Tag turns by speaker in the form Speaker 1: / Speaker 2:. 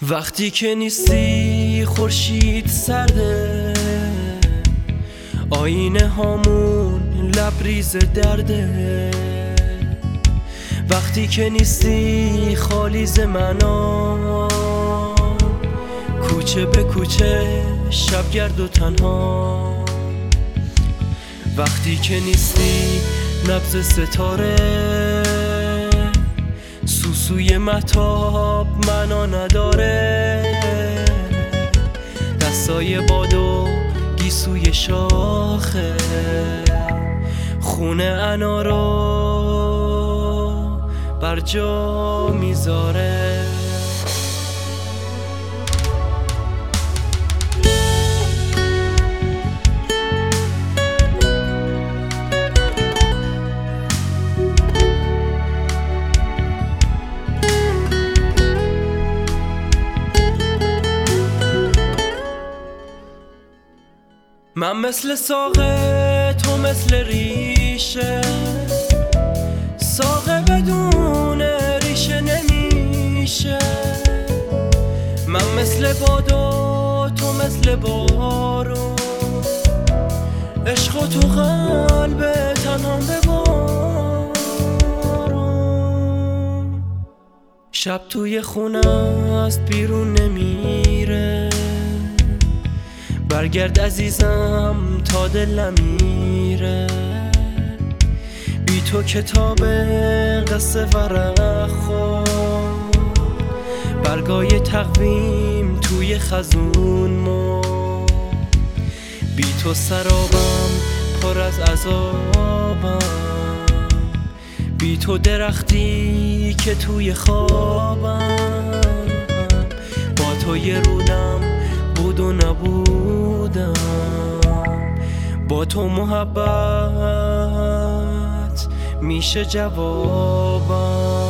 Speaker 1: وقتی که نیستی خورشید سرده، آینه هامون لبریز درده. وقتی که نیستی خالی ز منام، کوچه به کوچه شبگرد و تنها. وقتی که نیستی نبض ستاره، سوسوی مهتاب معنا نداره. دستای باد و گیسوی شاخه، خونه انارو بر جا میذاره. من مثل ساقه، تو مثل ریشه. ساقه بدون ریشه نمیشه. من مثل باد و تو مثل بارون، عشق و تو قلب تنهام ببارون. شب توی خونه است بیرون نمیره، برگرد عزیزم تا دلم میره. بی تو کتاب قصه ورق خورد، برگای تقویم توی خزون مرد. بی تو سرابم پر از عذابم، بی تو درختی که توی خوابم. با تو یه رودم بود و نبودم، با تو محبت میشه جوابم.